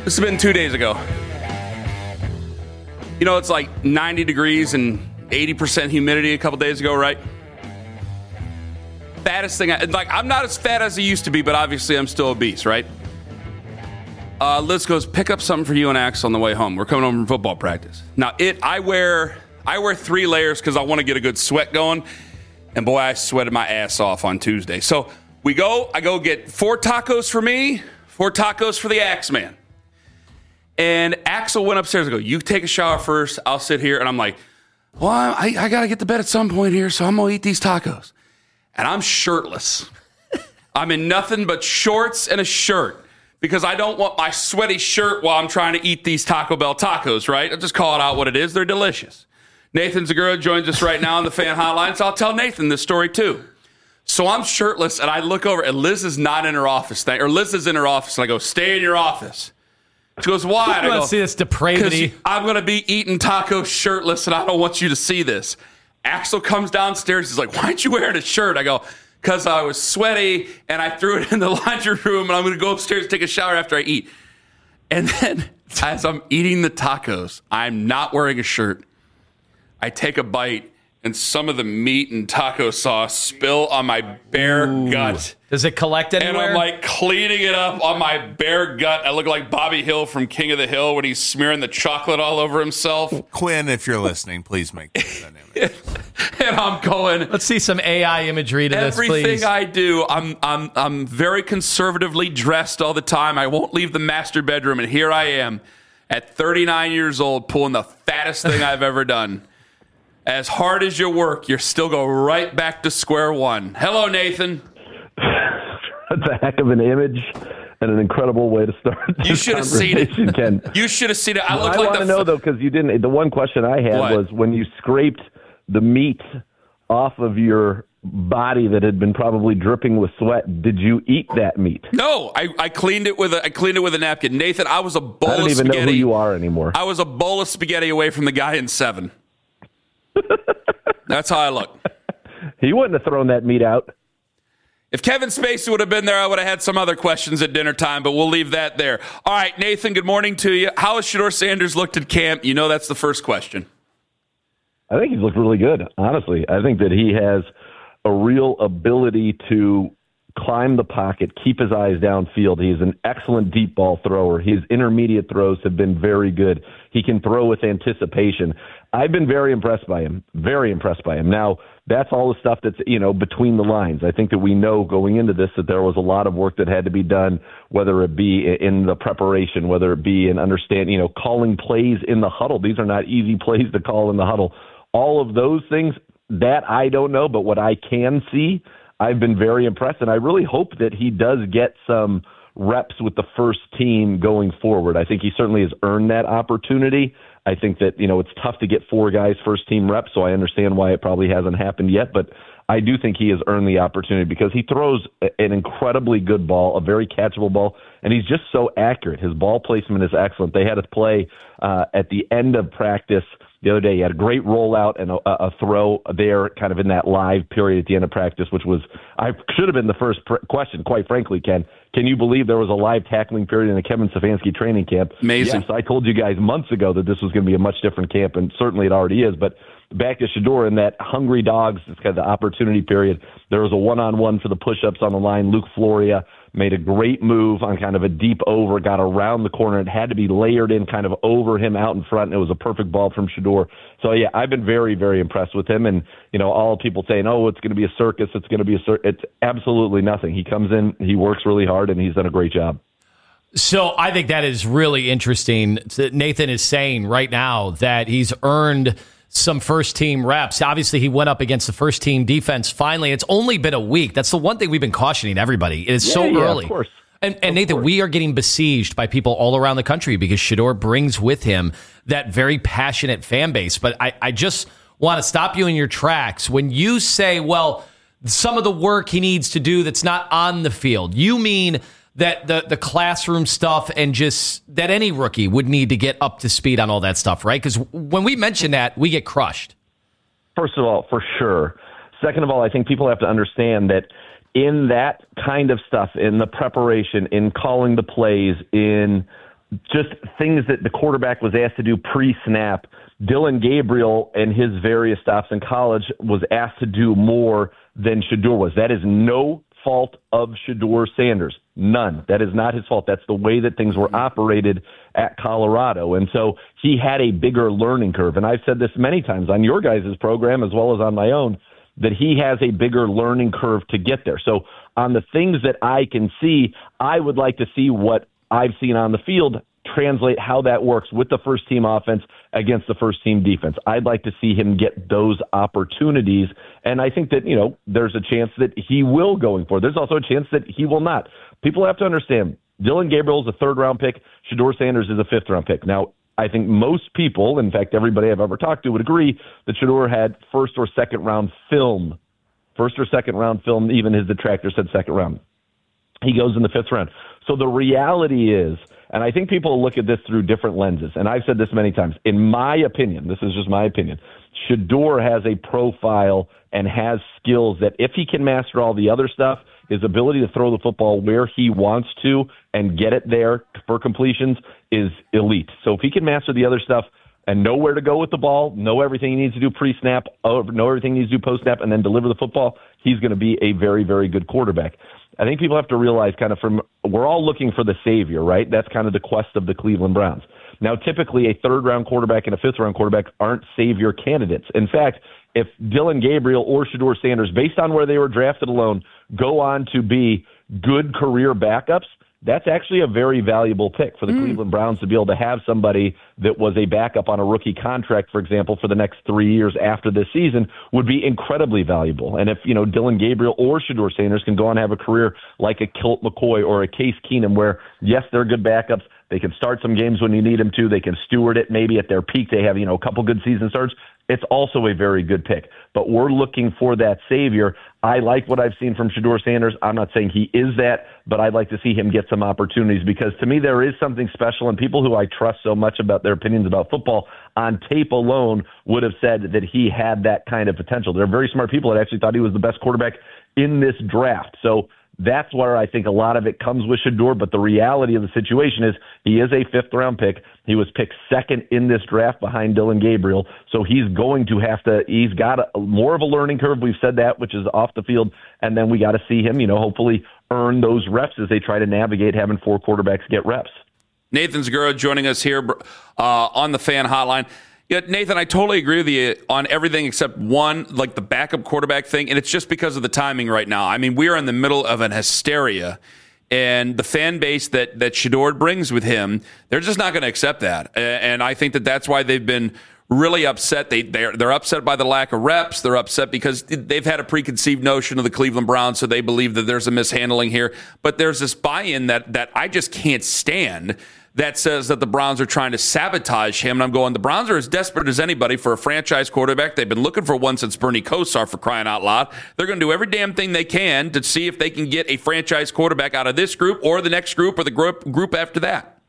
This has been 2 days ago. You know, it's like 90 degrees and 80% humidity a couple days ago, right? Fattest thing, I'm not as fat as I used to be, but obviously I'm still obese, right? Liz goes, pick up something for you and Axel on the way home. We're coming home from football practice. Now, I wear 3 layers because I want to get a good sweat going. And boy, I sweated my ass off on Tuesday. So I go get 4 tacos for me, 4 tacos for the Axeman. And Axel went upstairs and go, you take a shower first, I'll sit here. And I'm like, well, I got to get to bed at some point here, so I'm going to eat these tacos. And I'm shirtless. I'm in nothing but shorts and a shirt because I don't want my sweaty shirt while I'm trying to eat these Taco Bell tacos, right? I'll just call it out what it is. They're delicious. Nathan Zagura joins us right now on the fan hotline, so I'll tell Nathan this story too. So I'm shirtless, and I look over, and Liz is not in her office. Liz is in her office, and I go, stay in your office. She goes, why? I want to see this depravity. I'm going to be eating tacos shirtless, and I don't want you to see this. Axel comes downstairs. He's like, why aren't you wearing a shirt? I go, because I was sweaty, and I threw it in the laundry room, and I'm going to go upstairs and take a shower after I eat. And then as I'm eating the tacos, I'm not wearing a shirt. I take a bite, and some of the meat and taco sauce spill on my bare gut. Does it collect anywhere? And I'm like cleaning it up on my bare gut. I look like Bobby Hill from King of the Hill when he's smearing the chocolate all over himself. Quinn, if you're listening, please make that image. And I'm going. Let's see some AI imagery to this, please. Everything I do, I'm very conservatively dressed all the time. I won't leave the master bedroom, and here I am at 39 years old pulling the fattest thing I've ever done. As hard as you work, you still go right back to square one. Hello, Nathan. That's a heck of an image and an incredible way to start. You should have seen it. Ken. You should have seen it. I want to know, though, because you didn't. The one question I had was when you scraped the meat off of your body that had been probably dripping with sweat, did you eat that meat? No, I cleaned it with a napkin. Nathan, I was a bowl of spaghetti. I don't even know who you are anymore. I was a bowl of spaghetti away from the guy in 7. That's how I look. He wouldn't have thrown that meat out. If Kevin Spacey would have been there, I would have had some other questions at dinner time, but we'll leave that there. All right, Nathan, good morning to you. How has Shedeur Sanders looked at camp? You know that's the first question. I think he's looked really good, honestly. I think that he has a real ability to climb the pocket, keep his eyes downfield. He's an excellent deep ball thrower. His intermediate throws have been very good. He can throw with anticipation. I've been very impressed by him. Now, that's all the stuff that's, between the lines. I think that we know going into this that there was a lot of work that had to be done, whether it be in the preparation, whether it be in understanding, calling plays in the huddle. These are not easy plays to call in the huddle. All of those things, that I don't know, but what I can see, I've been very impressed, and I really hope that he does get some reps with the first team going forward. I think he certainly has earned that opportunity. I think that, it's tough to get 4 guys first team reps, so I understand why it probably hasn't happened yet, but I do think he has earned the opportunity because he throws an incredibly good ball, a very catchable ball, and he's just so accurate. His ball placement is excellent. They had a play at the end of practice the other day. He had a great rollout and a throw there kind of in that live period at the end of practice, which was, I should have been the first question, quite frankly, Ken. Can you believe there was a live tackling period in a Kevin Stefanski training camp? Amazing. Yes, I told you guys months ago that this was going to be a much different camp, and certainly it already is. But back to Shedeur in that Hungry Dogs, it's kind of the opportunity period. There was a one-on-one for the push-ups on the line. Luke Floria made a great move on kind of a deep over, got around the corner. It had to be layered in kind of over him out in front, and it was a perfect ball from Shedeur. So, yeah, I've been very, very impressed with him. And, all people saying, oh, it's going to be a circus, it's absolutely nothing. He comes in, he works really hard, and he's done a great job. So I think that is really interesting. Nathan is saying right now that he's earned some first-team reps. Obviously, he went up against the first-team defense finally. It's only been a week. That's the one thing we've been cautioning everybody. It is so early. Of course. And Nathan, we are getting besieged by people all around the country because Shedeur brings with him that very passionate fan base. But I just want to stop you in your tracks. When you say, well, some of the work he needs to do that's not on the field, you mean that the classroom stuff and just that any rookie would need to get up to speed on all that stuff, right? Because when we mention that, we get crushed. First of all, for sure. Second of all, I think people have to understand that in that kind of stuff, in the preparation, in calling the plays, in just things that the quarterback was asked to do pre-snap. Dillon Gabriel and his various stops in college was asked to do more than Shedeur was. That is no fault of Shedeur Sanders. None. That is not his fault. That's the way that things were operated at Colorado. And so he had a bigger learning curve. And I've said this many times on your guys' program as well as on my own, that he has a bigger learning curve to get there. So on the things that I can see, I would like to see what I've seen on the field translate how that works with the first team offense against the first team defense. I'd like to see him get those opportunities. And I think that, there's a chance that he will going forward. There's also a chance that he will not. People have to understand Dillon Gabriel is a 3rd-round pick. Shedeur Sanders is a 5th-round pick. Now, I think most people, in fact, everybody I've ever talked to would agree that Shedeur had 1st or 2nd round film. 1st or 2nd round film, even his detractors said 2nd round. He goes in the 5th round. So the reality is, and I think people look at this through different lenses, and I've said this many times, in my opinion, this is just my opinion, Shedeur has a profile and has skills that if he can master all the other stuff, his ability to throw the football where he wants to and get it there for completions is elite. So if he can master the other stuff and know where to go with the ball, know everything he needs to do pre-snap, know everything he needs to do post-snap, and then deliver the football, he's going to be a very, very good quarterback. I think people have to realize we're all looking for the savior, right? That's kind of the quest of the Cleveland Browns. Now, typically a 3rd-round quarterback and a 5th-round quarterback aren't savior candidates. In fact, if Dillon Gabriel or Shedeur Sanders, based on where they were drafted alone, go on to be good career backups, that's actually a very valuable pick for the Cleveland Browns to be able to have somebody that was a backup on a rookie contract, for example, for the next 3 years after this season would be incredibly valuable. And if, Dillon Gabriel or Shedeur Sanders can go on and have a career like a Colt McCoy or a Case Keenum where, yes, they're good backups. They can start some games when you need them to. They can steward it. Maybe at their peak they have, a couple good season starts. It's also a very good pick. But we're looking for that savior. I like what I've seen from Shedeur Sanders. I'm not saying he is that, but I'd like to see him get some opportunities because to me there is something special, and people who I trust so much about their opinions about football on tape alone would have said that he had that kind of potential. They're very smart people that actually thought he was the best quarterback in this draft. So that's where I think a lot of it comes with Shedeur, but the reality of the situation is he is a 5th-round pick. He was picked 2nd in this draft behind Dillon Gabriel, so he's going to he's got more of a learning curve. We've said that, which is off the field, and then we got to see him, hopefully earn those reps as they try to navigate having 4 quarterbacks get reps. Nathan Zegura joining us here on the Fan Hotline. Yeah, Nathan, I totally agree with you on everything except one, like the backup quarterback thing, and it's just because of the timing right now. I mean, we are in the middle of an hysteria, and the fan base that Shedeur brings with him, they're just not going to accept that. And I think that's why they've been really upset. They're upset by the lack of reps. They're upset because they've had a preconceived notion of the Cleveland Browns, so they believe that there's a mishandling here. But there's this buy-in that I just can't stand that says that the Browns are trying to sabotage him. And I'm going, the Browns are as desperate as anybody for a franchise quarterback. They've been looking for one since Bernie Kosar, for crying out loud. They're going to do every damn thing they can to see if they can get a franchise quarterback out of this group or the next group or the group after that.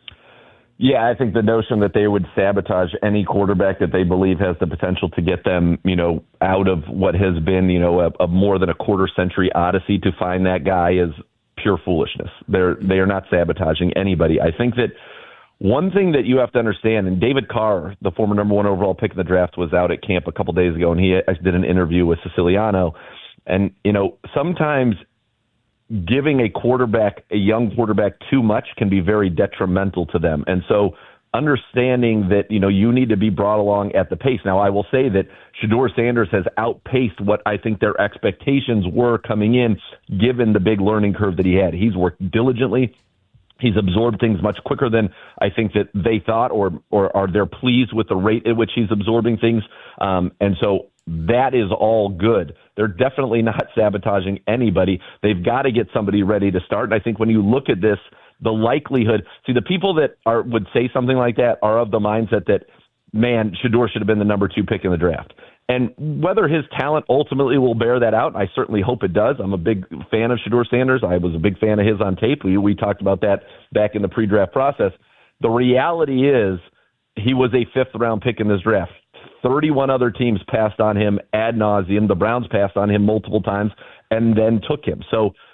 Yeah, I think the notion that they would sabotage any quarterback that they believe has the potential to get them, out of what has been, a more than a quarter-century odyssey to find that guy is pure foolishness. They are not sabotaging anybody. I think that one thing that you have to understand, and David Carr, the former number 1 overall pick in the draft, was out at camp a couple days ago, and he did an interview with Siciliano. And, sometimes giving a young quarterback too much can be very detrimental to them. And so understanding that, you need to be brought along at the pace. Now, I will say that Shedeur Sanders has outpaced what I think their expectations were coming in, given the big learning curve that he had. He's worked diligently. He's absorbed things much quicker than I think that they thought, or are they're pleased with the rate at which he's absorbing things. And so that is all good. They're definitely not sabotaging anybody. They've got to get somebody ready to start. And I think when you look at this, the likelihood, the people that would say something like that are of the mindset that, man, Shedeur should have been the number 2 pick in the draft. And whether his talent ultimately will bear that out, I certainly hope it does. I'm a big fan of Shedeur Sanders. I was a big fan of his on tape. We talked about that back in the pre-draft process. The reality is he was a 5th-round pick in this draft. 31 other teams passed on him ad nauseum. The Browns passed on him multiple times and then took him. So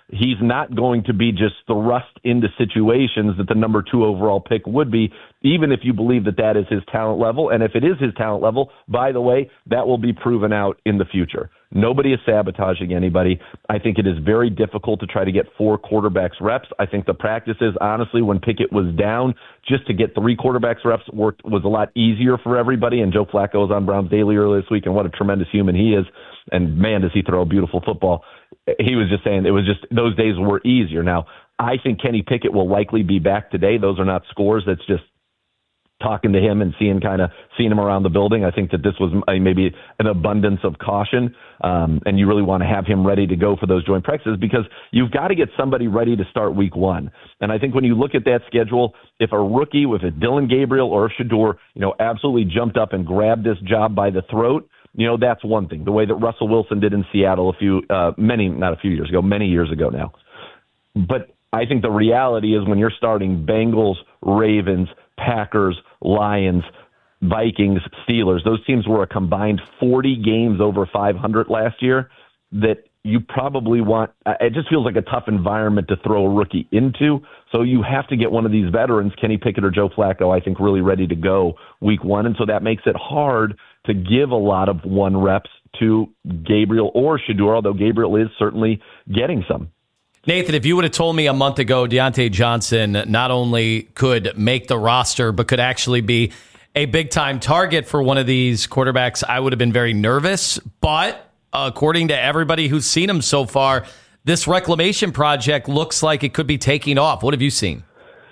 he's not going to be just thrust into situations that the number 2 overall pick would be, even if you believe that that is his talent level. And if it is his talent level, by the way, that will be proven out in the future. Nobody is sabotaging anybody. I think it is very difficult to try to get 4 quarterbacks reps. I think the practices, honestly, when Pickett was down, just to get 3 quarterbacks reps was a lot easier for everybody. And Joe Flacco was on Browns Daily earlier this week, and what a tremendous human he is. And man, does he throw a beautiful football. He was just saying it was just those days were easier. Now, I think Kenny Pickett will likely be back today. Those are not scores. That's just talking to him and seeing him around the building. I think that this was maybe an abundance of caution, and you really want to have him ready to go for those joint practices because you've got to get somebody ready to start week 1. And I think when you look at that schedule, if a rookie, with a Dillon Gabriel or a Shedeur, absolutely jumped up and grabbed this job by the throat, that's one thing. The way that Russell Wilson did in Seattle many years ago now. But I think the reality is when you're starting Bengals, Ravens, Packers, Lions, Vikings, Steelers, those teams were a combined 40 games over 500 last year, that you probably want – it just feels like a tough environment to throw a rookie into. So you have to get one of these veterans, Kenny Pickett or Joe Flacco, I think, really ready to go week 1. And so that makes it hard to give a lot of 1 reps to Gabriel or Shedeur, although Gabriel is certainly getting some. Nathan, if you would have told me a month ago Deontay Johnson not only could make the roster, but could actually be a big-time target for one of these quarterbacks, I would have been very nervous. But according to everybody who's seen him so far, this reclamation project looks like it could be taking off. What have you seen?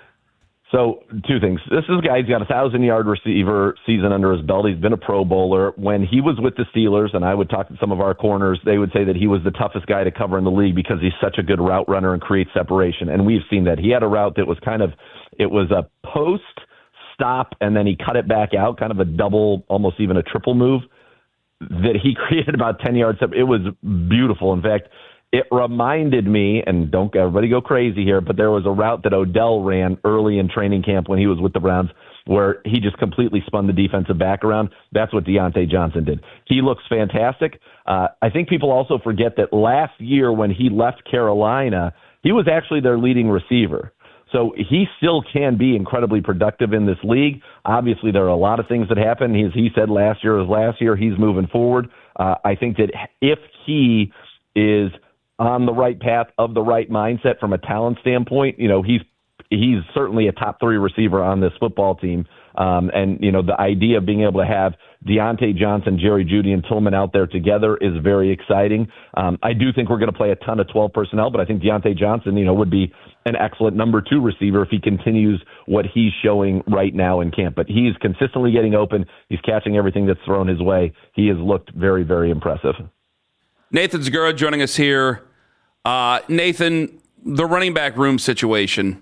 So 2 things. This is a guy who's got a 1,000-yard receiver season under his belt. He's been a Pro Bowler. When he was with the Steelers, and I would talk to some of our corners, they would say that he was the toughest guy to cover in the league because he's such a good route runner and creates separation. And we've seen that. He had a route that was it was a post, stop, and then he cut it back out, kind of a double, almost even a triple move that he created about 10 yards. It was beautiful. In fact, it reminded me, and don't everybody go crazy here, but there was a route that Odell ran early in training camp when he was with the Browns where he just completely spun the defensive back around. That's what Deontay Johnson did. He looks fantastic. I think people also forget that last year when he left Carolina, he was actually their leading receiver. So he still can be incredibly productive in this league. Obviously, there are a lot of things that happen. As he said, last year was last year. He's moving forward. I think that if he is on the right path of the right mindset from a talent standpoint, he's certainly a top 3 receiver on this football team. And the idea of being able to have Deontay Johnson, Jerry Jeudy, and Tillman out there together is very exciting. I do think we're going to play a ton of 12 personnel, but I think Deontay Johnson, would be an excellent number 2 receiver if he continues what he's showing right now in camp. But he's consistently getting open. He's catching everything that's thrown his way. He has looked very, very impressive. Nathan Zegura joining us here. Nathan, the running back room situation.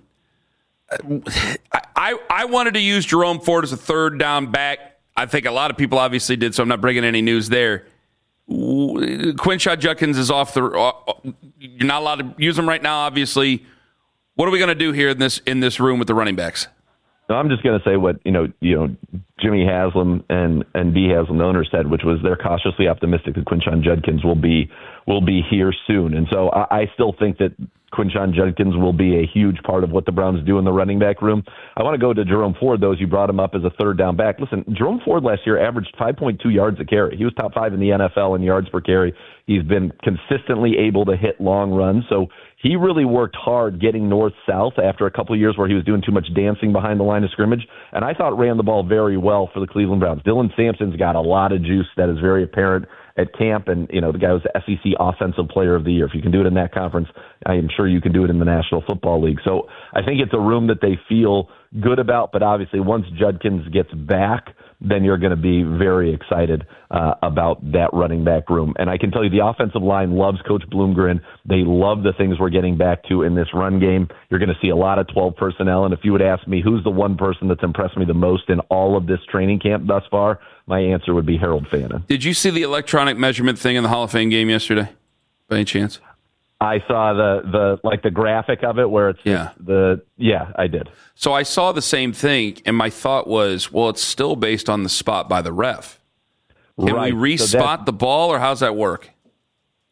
I wanted to use Jerome Ford as a 3rd down back. I think a lot of people obviously did, so I'm not bringing any news there. Quinshon Judkins is off you're not allowed to use him right now, obviously. What are we going to do here in this room with the running backs? No, I'm just going to say what Jimmy Haslam and B. Haslam, the owner, said, which was they're cautiously optimistic that Quinshon Judkins will be here soon. And so I still think that Quinshon Judkins will be a huge part of what the Browns do in the running back room. I want to go to Jerome Ford, though, as you brought him up as a 3rd down back. Listen, Jerome Ford last year averaged 5.2 yards a carry. He was top 5 in the NFL in yards per carry. He's been consistently able to hit long runs. So he really worked hard getting north-south after a couple of years where he was doing too much dancing behind the line of scrimmage, and I thought ran the ball very well for the Cleveland Browns. Dylan Sampson's got a lot of juice that is very apparent at camp, and the guy was the SEC Offensive Player of the Year. If you can do it in that conference, I am sure you can do it in the National Football League. So I think it's a room that they feel good about, but obviously once Judkins gets back, then you're going to be very excited about that running back room. And I can tell you the offensive line loves Coach Bloomgren. They love the things we're getting back to in this run game. You're going to see a lot of 12 personnel. And if you would ask me who's the one person that's impressed me the most in all of this training camp thus far, my answer would be Harold Fannin. Did you see the electronic measurement thing in the Hall of Fame game yesterday, by any chance? I saw the graphic of it where it's I did. So I saw the same thing, and my thought was, well, it's still based on the spot by the ref. Can we re-spot the ball, or how's that work?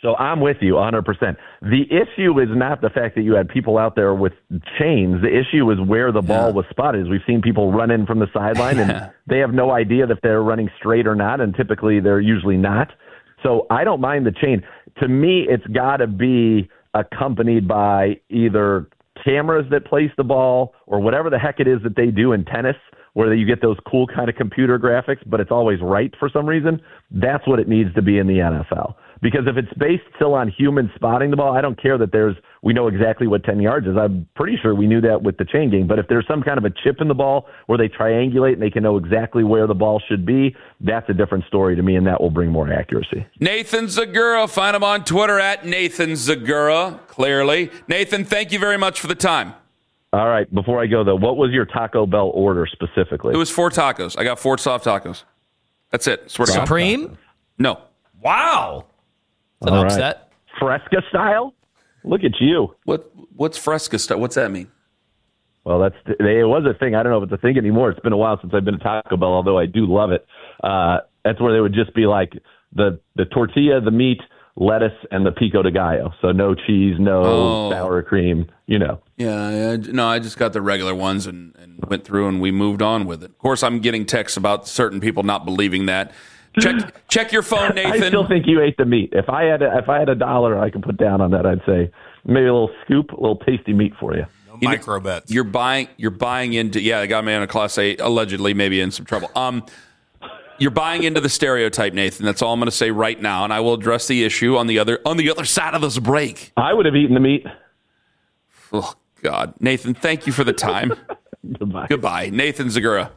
So I'm with you 100%. The issue is not the fact that you had people out there with chains. The issue is where the ball was spotted. We've seen people run in from the sideline, and they have no idea if they're running straight or not, and typically they're usually not. So I don't mind the chain. To me, it's got to be accompanied by either cameras that place the ball or whatever the heck it is that they do in tennis, where you get those cool kind of computer graphics, but it's always right for some reason. That's what it needs to be in the NFL. Because if it's based still on humans spotting the ball, I don't care that we know exactly what 10 yards is. I'm pretty sure we knew that with the chain gang. But if there's some kind of a chip in the ball where they triangulate and they can know exactly where the ball should be, that's a different story to me, and that will bring more accuracy. Nathan Zagura, find him on Twitter at Nathan Zagura, clearly. Nathan, thank you very much for the time. All right, before I go, though, what was your Taco Bell order specifically? It was 4 tacos. I got 4 soft tacos. That's it. Swear to God. Supreme? No. Wow. It's an upset. Fresca style? Look at you. What's Fresca style? What's that mean? Well, it was a thing. I don't know if it's a thing anymore. It's been a while since I've been to Taco Bell, although I do love it. That's where they would just be like the tortilla, the meat, lettuce, and the pico de gallo. So no cheese, no sour cream, Yeah, no, I just got the regular ones and went through and we moved on with it. Of course, I'm getting texts about certain people not believing that. Check your phone, Nathan. I still think you ate the meat. If I had $1 I could put down on that, I'd say maybe a little scoop, a little tasty meat for you. No micro bets. You're buying into I got a man in a Class A allegedly maybe in some trouble. You're buying into the stereotype, Nathan. That's all I'm going to say right now, and I will address the issue on the other side of this break. I would have eaten the meat. Oh God, Nathan, thank you for the time. Goodbye. Goodbye, Nathan Zagura.